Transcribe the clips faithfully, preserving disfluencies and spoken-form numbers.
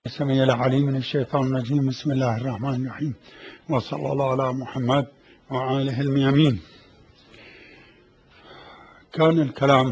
السميع العليم من الشيطان الرجيم. بسم الله الرحمن الرحيم، وصلى الله على محمد وآله الميامين. كان الكلام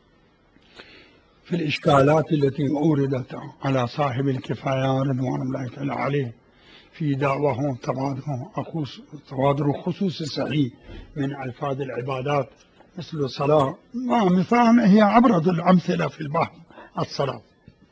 في الإشكالات التي أوردت على صاحب الكفاية رضوان الله تعالى عليه في دعوه توادر خصوص الصحيح من ألفاظ العبادات مثل الصلاة، ومثال هي أبرز الأمثلة في البحث الصلاة.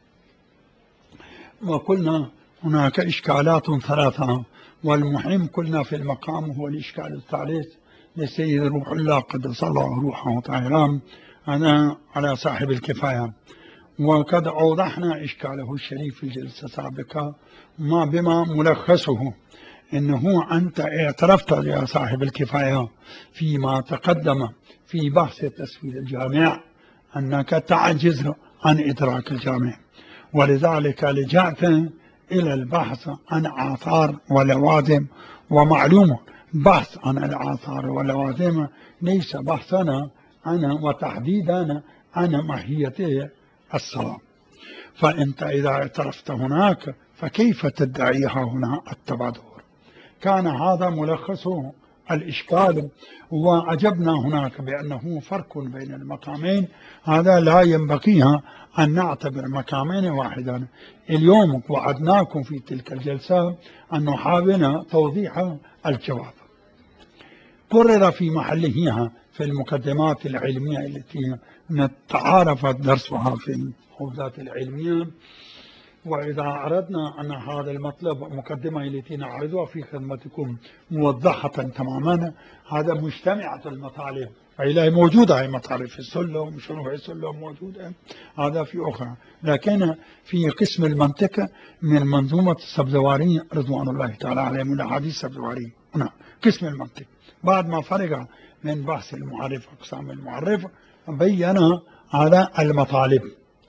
وقلنا هناك إشكالات ثلاثة، والمهم قلنا في المقام هو الإشكال الثالث لسيد روح الله قدس الله روحه تعالى على صاحب الكفاية. وقد أوضحنا إشكاله الشريف في الجلسة السابقة ما بما ملخصه إنه أنت اعترفت يا صاحب الكفاية فيما تقدم في بحث تسويد الجامع أنك تعجز عن إدراك الجامع، ولذلك لجأت إلى البحث عن آثار ولوازم. ومعلوم بحث عن الآثار واللوازم ليس بحثنا عن وتحديدا عن ماهية الصلاة، فأنت إذا اعترفت هناك فكيف تدعيها هنا التبادر؟ كان هذا ملخص الإشكال، وأجبنا هناك بأنه فرق بين المقامين، هذا لا ينبغي أن نعتبر مقامين واحدا. اليوم وعدناكم في تلك الجلسة أن نحاول توضيح الجواب. قرر في محلها في المقدمات العلمية التي نتعارف درسها في الحوزات العلمية، وإذا أردنا أن هذا المطلب مقدمة التي نعرضها في خدمتكم موضحة تماما، هذا مجتمعة المطالب، فإلى موجودة هي مطالب في السلم، شنو في السلم موجودة، هذا في أخرى. لكن في قسم المنطق من منظومة السبزواري رضوان الله تعالى عليه من الأحاديث السبزواري هنا قسم المنطق، بعد ما فرغ من بحث المعرف أقسام المعرف بين هذا المطالب.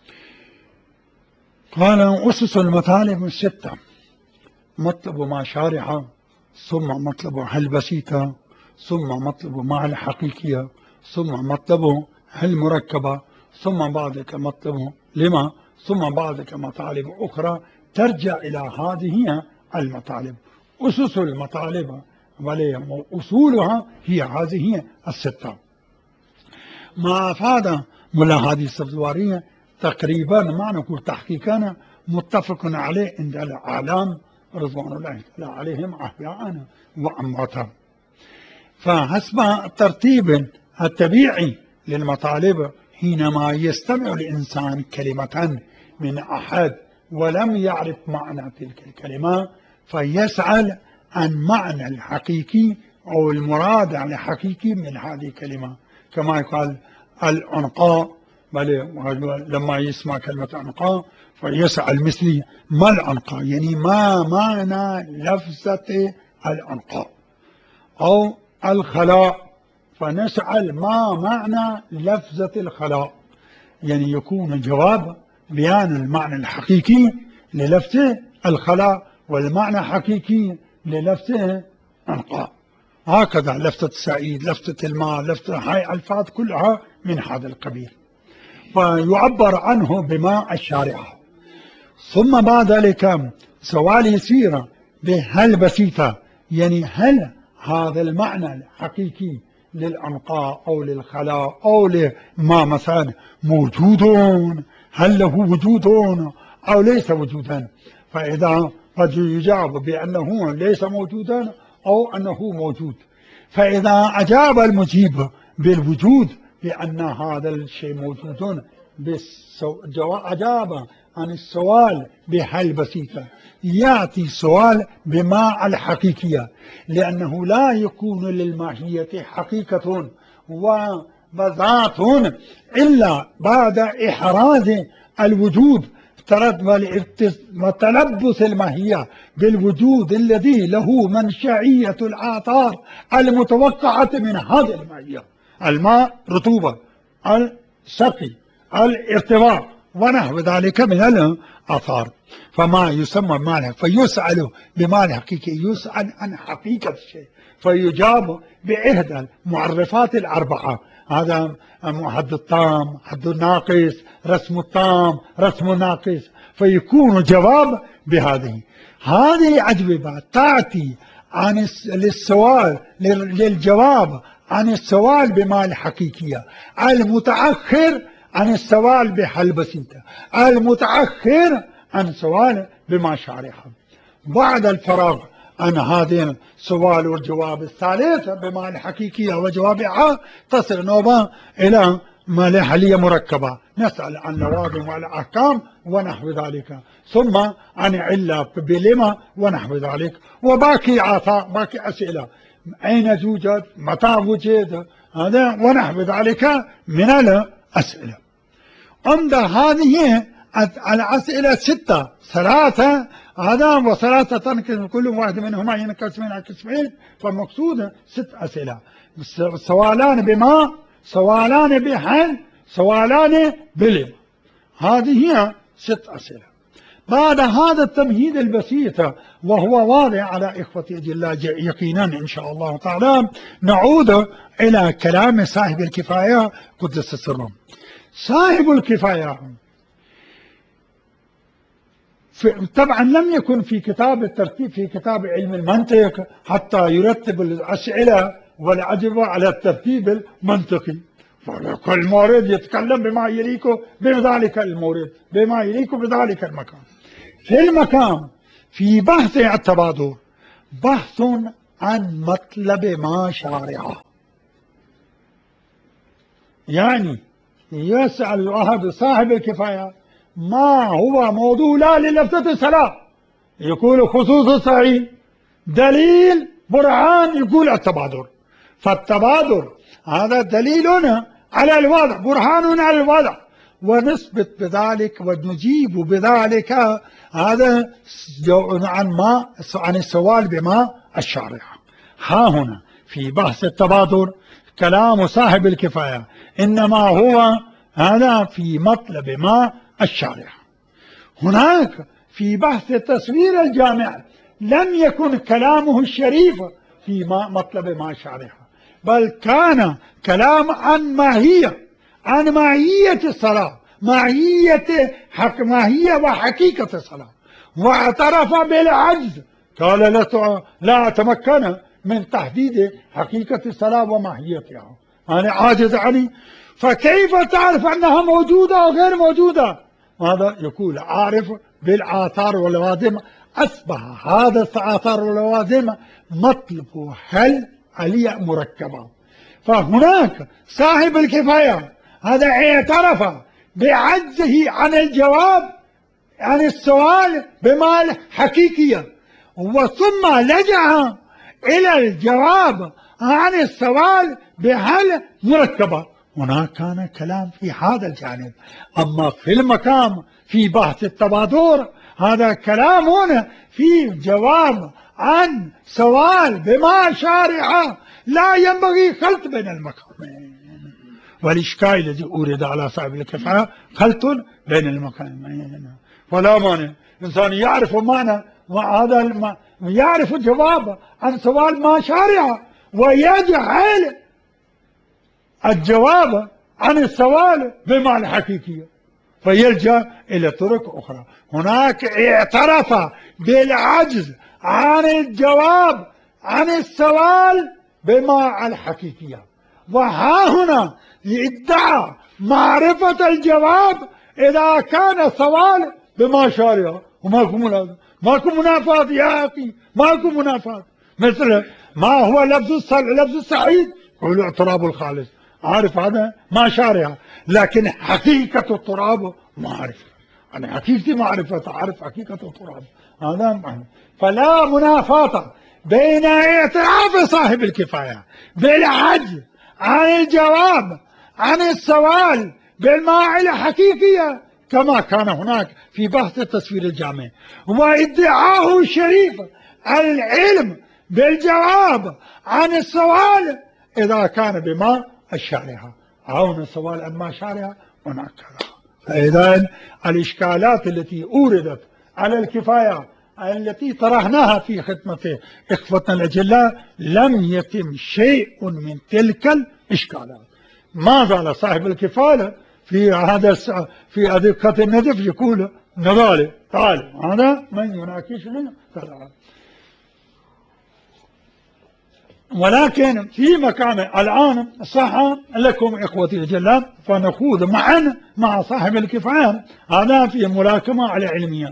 قال أسس المطالب الستة: مطلب ما شارحة، ثم مطلب هل بسيطة، ثم مطلب ما الحقيقية، ثم مطلب هل مركبة، ثم بعدك مطلب لما، ثم بعدك مطالب أخرى ترجع إلى هذه المطالب. أسس المطالب وأصولها هي هذه الستة. ما أفاد ملاحظة السبزوارية تقريبا ما نقول تحقيقا متفق عليه عند الأعلام رضوان الله عليهم أحياء وأمواتا. فحسب الترتيب الطبيعي للمطالب حينما يستمع الإنسان كلمة من أحد ولم يعرف معنى تلك الكلمة فيسأل عن معنى الحقيقي أو المراد الحقيقي من هذه الكلمة، كما يقال العنقاء، بل لما يسمع كلمة عنقاء فيسأل مثلي ما العنقاء، يعني ما معنى لفظة العنقاء، أو الخلاء فنسأل ما معنى لفظة الخلاء، يعني يكون جواب بيان المعنى الحقيقي للفظة الخلاء والمعنى الحقيقي للفظة عنقاء. هكذا لفظة السعيد، لفظة الماء، لفظة هاي ألفاظ كلها من هذا القبيل، فيعبر عنه بما الشارحة. ثم بعد ذلك سؤال يصير بهل بسيطة، يعني هل هذا المعنى الحقيقي للعنقاء أو للخلاء أو لما مثلا موجود، هل له وجود أو ليس وجودا؟ فإذا قد يجاب بأنه ليس موجودا أو أنه موجود، فإذا أجاب المجيب بالوجود بأن هذا الشيء موجود أجاب عن السؤال بهل بسيطة، يأتي السؤال بما الحقيقية، لأنه لا يكون للماهية حقيقة وبذات إلا بعد إحراز الوجود وتلبس الماهية بالوجود الذي له منشأية الآثار المتوقعة من هذه الماهية: الماء، رطوبة، السقي، الارتواء ونحو ذلك من الآثار. فما يسمى معنى، فيسأل بما الحقيقي، يسأل عن حقيقة الشيء فيجاب بإحدى المعرفات الأربعة، هذا حد التام، حد الناقص، رسم التام، رسم الناقص، فيكون جواب بهذه. هذه الأجوبة تأتي عن للسؤال للجواب عن السؤال بما الحقيقية، المتأخر عن السؤال بحل بسيطة، المتأخر عن السؤال بما شارحه. بعد الفراغ عن هذين السؤال والجواب الثالث بما الحقيقية وجوابها تصل نوبة إلى مالحلية مركبة، نسأل عن لوازم والأحكام ونحو ذلك، ثم عن علة بلما ونحو ذلك، وباقي عطاء باقي أسئلة أين توجد، متى وجد، هذا ونحو ذلك من الأسئلة. عند هذه الأسئلة ستة، ثلاثة هذا وثلاثة كل واحد منهما ينقسم إلى قسمين، فالمقصود ست أسئلة، سؤالان بما، سؤالان بحل، سؤالان بلم. هذه هي ست أسئلة. بعد هذا التمهيد البسيط وهو واضح على إخوتي الأجلاء يقينا إن شاء الله تعالى، نعود إلى كلام صاحب الكفاية قدس سره. صاحب الكفاية طبعا لم يكن في كتاب الترتيب في كتاب علم المنطق حتى يرتب الأسئلة والأجوبة على الترتيب المنطقي، فكل مورد يتكلم بما يليق بذلك المورد، بما يليق بذلك المكان. في المكان في بحث التبادر بحث عن مطلب ما شارعه، يعني يسأل أحد صاحب الكفاية ما هو موضوع لا للفتة السلام، يقول خصوص الصحيح، دليل برهان يقول التبادر، فالتبادر هذا دليلنا على الوضع، برهان على الوضع، ونثبت بذلك ونجيب بذلك هذا عن ما عن السؤال بما الشارع. ها هنا في بحث التبادر كلام صاحب الكفاية إنما هو هذا في مطلب ما الشارع. هناك في بحث التصوير الجامع لم يكن كلامه الشريف في ما مطلب ما شارع، بل كان كلام عن ماهية، عن ماهية الصلاة، ماهية حق ماهية وحقيقة الصلاة، واعترف بالعجز، قال لا لا أتمكن من تحديد حقيقة الصلاة وماهيتها، أنا عاجز عني، فكيف تعرف أنها موجودة أو غير موجودة؟ هذا يقول عارف بالآثار واللوازم، أصبح هذا الآثار واللوازم مطلب هل علية مركبة. فهناك صاحب الكفاية هذا اعترف بعجزه عن الجواب عن السؤال بما الحقيقية، وثم لجأ إلى الجواب عن السؤال بهل مركبة. هناك كان كلام في هذا الجانب. أما في المقام في بحث التبادر هذا كلام هنا في جواب عن سؤال بما شارع، لا ينبغي خلط بين المقامين، والإشكال الذي أورد على صاحب الكفاية خلط بين المقامين، فلا مانع الإنسان يعرف معنى وهذا يعرف الجواب عن سؤال ما شارع ويجعل الجواب عن السؤال بما الحقيقية، فيلجأ إلى طرق أخرى. هناك اعترف بالعجز عن الجواب عن السؤال بما الحقيقية، وها هنا ادعى معرفة الجواب إذا كان السؤال بما شارع، وماكو منافاة، ماكو منافاة يا أخي، ماكو منافاة. مثل ما هو لفظ لفظ السعيد يقول اعتراب الخالص، عارف هذا ما شارع، لكن حقيقة التراب ما أعرف، أنا حقيقتي معرفة، أعرف حقيقة التراب، هذا معنى. فلا منافاة بين اعتراف صاحب الكفاية بالعجز عن الجواب عن السؤال بالماء الحقيقية كما كان هناك في بحث التصوير الجامع، وادعاه الشريف العلم بالجواب عن السؤال إذا كان بما الشارع، عون السؤال عن ما شارع ونكرها. فإذا الإشكالات التي أوردت على الكفاية التي طرحناها في خدمة إخوتنا الأجلاء لم يتم شيء من تلك الإشكالات. ما زال صاحب الكفاية في هذا في أدقة النزف يقول نضالي تعال هذا من يناقشني تعال. ولكن في مكان الآن صح لكم إخوتي الجلال فنخوض معا مع صاحب الكفاية هذا في ملاكمة على علمية.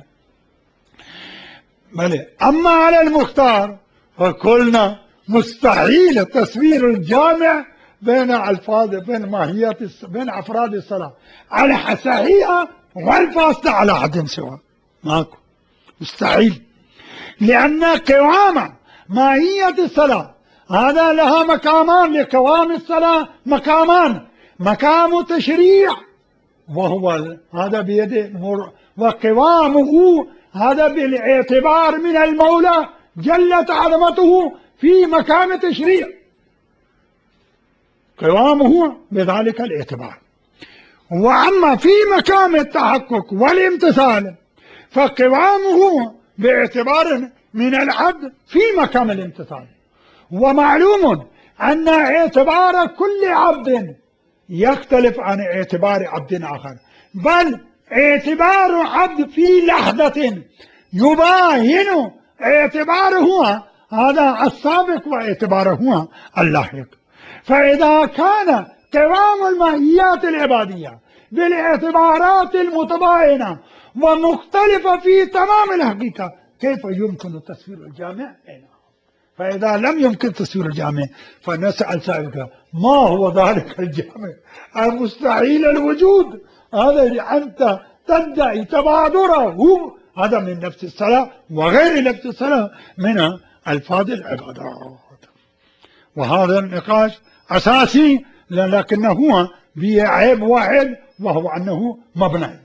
بلى أما على المختار فقلنا مستحيل تصوير الجامع بين ألفاظ بين ماهيات بين أفراد الصلاة على صحيحة والفاصلة على حد سواء ماكو مستحيل، لأن قوام ماهية الصلاة هذا لها مقامان لقوام الصلاة مقامان، مقام تشريع وهو هذا بيد وقوامه هذا بالاعتبار من المولى جلت عظمته في مقام تشريع، قوامه بذلك الاعتبار. وأما في مقام التحقق والامتثال فقوامه باعتبار من العبد في مقام الامتثال. ومعلوم أن اعتبار كل عبد يختلف عن اعتبار عبد آخر، بل اعتبار عبد في لحظة يباين اعتباره هذا السابق واعتباره اللاحق. فإذا كان قوام الماهيات العبادية بالاعتبارات المتباينة ومختلفة في تمام الحقيقة كيف يمكن تصوير الجامع؟ فإذا لم يمكن تصوير الجامع فنسأل سائلك ما هو ذلك الجامع المستحيل الوجود؟ هذا أنت تدعي تبادره هذا من نفس الصلاة وغير نفس الصلاة من ألفاظ العبادات. وهذا النقاش أساسي لكنه به عيب واحد وهو أنه مبني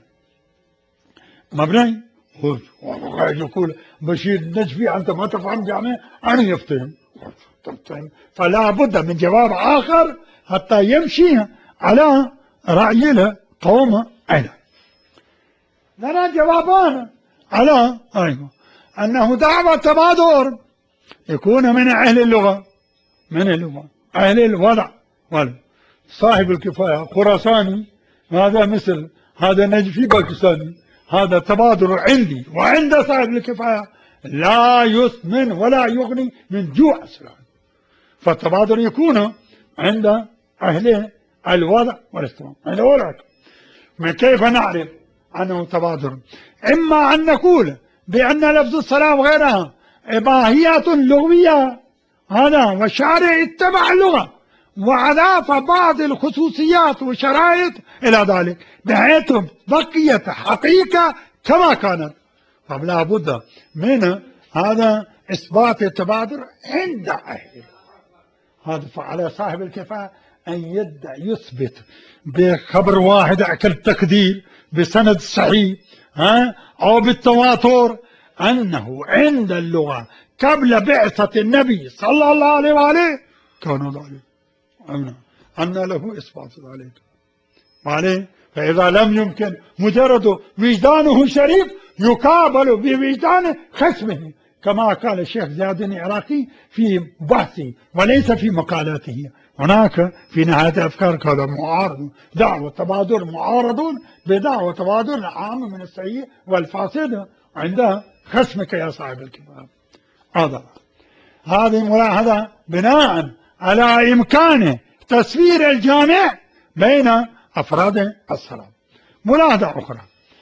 مبني يقول بشير النجفي أنت ما تفهم جامع أنا يفتهم، فلا بد من جواب آخر حتى يمشي على رأي القوم. أيضا لنا جوابان على أيضا أنه دعوة تبادر يكون من أهل اللغة من اللغة أهل الوضع ولا صاحب الكفاية خراساني هذا مثل هذا نجفي باكستاني، هذا تبادر عندي وعند صاحب الكفاية لا يثمن ولا يغني من جوع أصلا. فالتبادر يكون عند أهل الوضع والاستواء. من كيف نعرف أنه تبادر؟ إما أن نقول بأن لفظ الصلاة وغيرها ماهيات لغوية هذا والشارع اتبع اللغة وأضاف بعض الخصوصيات والشرائط إلى ذلك بحيث بقيت حقيقة كما كانت، فلا بد من هذا إثبات التبادر عند أهله. هذا فعلى صاحب الكفاية أن يدعي يثبت بخبر واحد أكل تقدير بسند صحيح ها أو بالتواتر أنه عند اللغة قبل بعثة النبي صلى الله عليه وآله كانوا ذلك أن له إثبات ذلك عليه. فإذا لم يمكن مجرد وجدانه شريف يقابل بوجدان خصمه كما قال الشيخ زياد العراقي في بحثه وليس في مقالاته. هناك في نهاية أفكار قال معارض دعوة تبادر معارض بدعوة تبادر عام من السيء والفاسد عند خصمك يا صاحب الكتاب. هذا هذه ملاحظة بناء على إمكان تصوير الجامع بين أفراد الصلاة. ملاحظة أخرى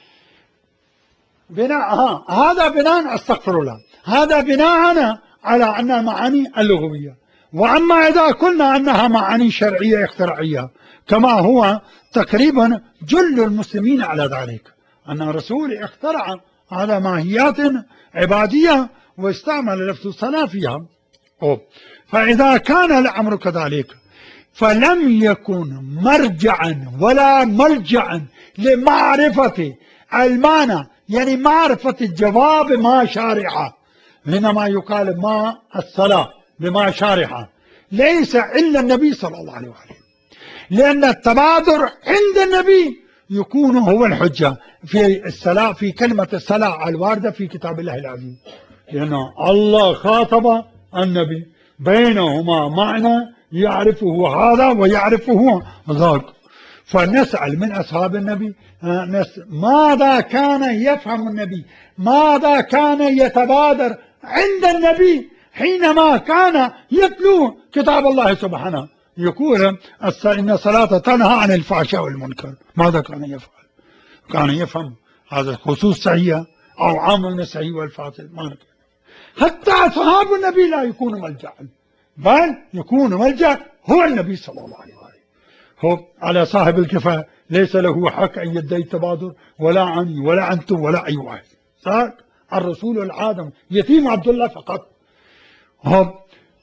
بناء ها هذا بناء استغفر الله هذا بناء على أن المعاني اللغوية. وأما إذا قلنا أنها معاني شرعية اختراعية كما هو تقريبا جل المسلمين على ذلك أن الرسول اخترع هذا ماهيات عبادية واستعمل لفظ الصلاة فيها. فإذا كان الأمر كذلك فلم يكن مرجعا ولا ملجعا لمعرفة المعنى يعني معرفة الجواب ما شارعة، حينما يقال ما الصلاة بما شارعة ليس إلا النبي صلى الله عليه وسلم، لأن التبادر عند النبي يكون هو الحجة في الصلاة في كلمة الصلاة الواردة في كتاب الله العزيز، لأن الله خاطب النبي بينهما معنى يعرفه هذا ويعرفه ذاك. فنسأل من أصحاب النبي ماذا كان يفهم النبي، ماذا كان يتبادر عند النبي حينما كان يتلو كتاب الله سبحانه، يقول إن الصلاة تنهى عن الفحشاء والمنكر، ماذا كان يفعل؟ كان يفهم هذا الخصوص صحيح أو عام من الصحيح والفاصل، ما كان. حتى أصحاب النبي لا يكون ملجأ، بل يكون ملجأ هو النبي صلى الله عليه وسلم. هو على صاحب الكفاية ليس له حق أن يدعي التبادر، ولا عني ولا أنتم ولا أي واحد. صار الرسول العادم يتيم عبد الله فقط. هو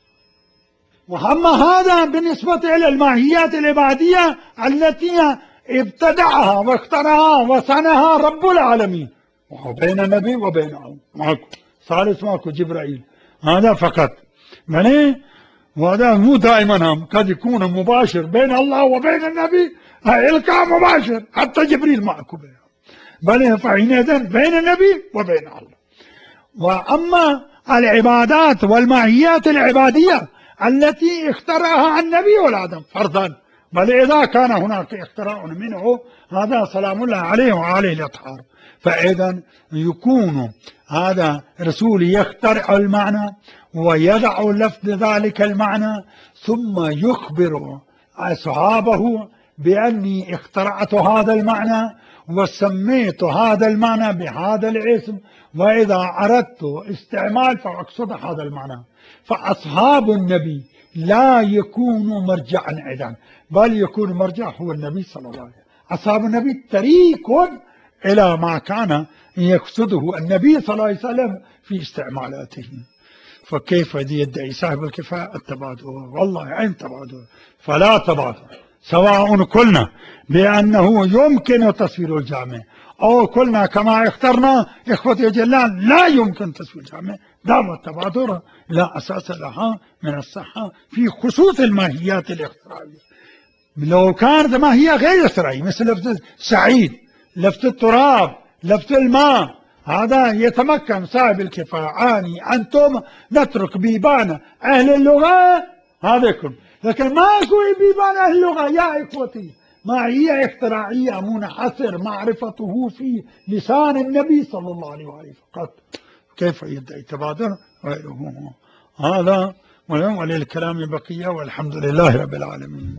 وأما هذا بالنسبة إلى الماهيات العبادية التي ابتدعها واخترعها وصنعها رب العالمين، وهو بين النبي وبين ماكو ثالث، ماكو جبرائيل، هذا فقط. يعني وهذا مو دائما، هم قد يكون مباشر بين الله وبين النبي، إلقاء مباشر، حتى جبريل معكم بينهم، بل فحينئذ بين النبي وبين الله. وأما العبادات والماهيات العبادية التي اخترعها النبي والآدم فرضا، بل إذا كان هناك اختراع منه هذا سلام الله عليه وعليه الأطهار، فإذا يكون هذا رسول يخترع المعنى ويضع لفظ ذلك المعنى، ثم يخبر أصحابه بأني اخترعت هذا المعنى وسميت هذا المعنى بهذا الاسم، وإذا أردت استعمال فأقصد هذا المعنى. فأصحاب النبي لا يكون مرجعا إذن، بل يكون مرجع هو النبي صلى الله عليه وسلم. أصحاب النبي طريق إلى ما كان يقصده النبي صلى الله عليه وسلم في استعمالاته. فكيف يدعي صاحب الكفاءة التبادر؟ والله عين تبادر، فلا تبادر، سواء قلنا بأنه يمكن تصوير الجامع أو قلنا كما اخترنا إخوتي جلال لا يمكن تصوير الجامع، دعوة التبادر لا أساس لها من الصحة في خصوص الماهيات الاختراعية. لو كانت ماهية غير اختراعية مثل لفظ سعيد، لفظ التراب، لفظ الماء، هذا يتمكن صاحب الكفاءة أني أنتم نترك بيبان أهل اللغة هذا يكون. لكن ماكو بيبان أهل اللغة يا إخوتي، ما هي اختراعية منحصر معرفته في لسان النبي صلى الله عليه وآله فقط. كيف يدعي تبادر غيره؟ هذا وللكلام بقية، والحمد لله رب العالمين.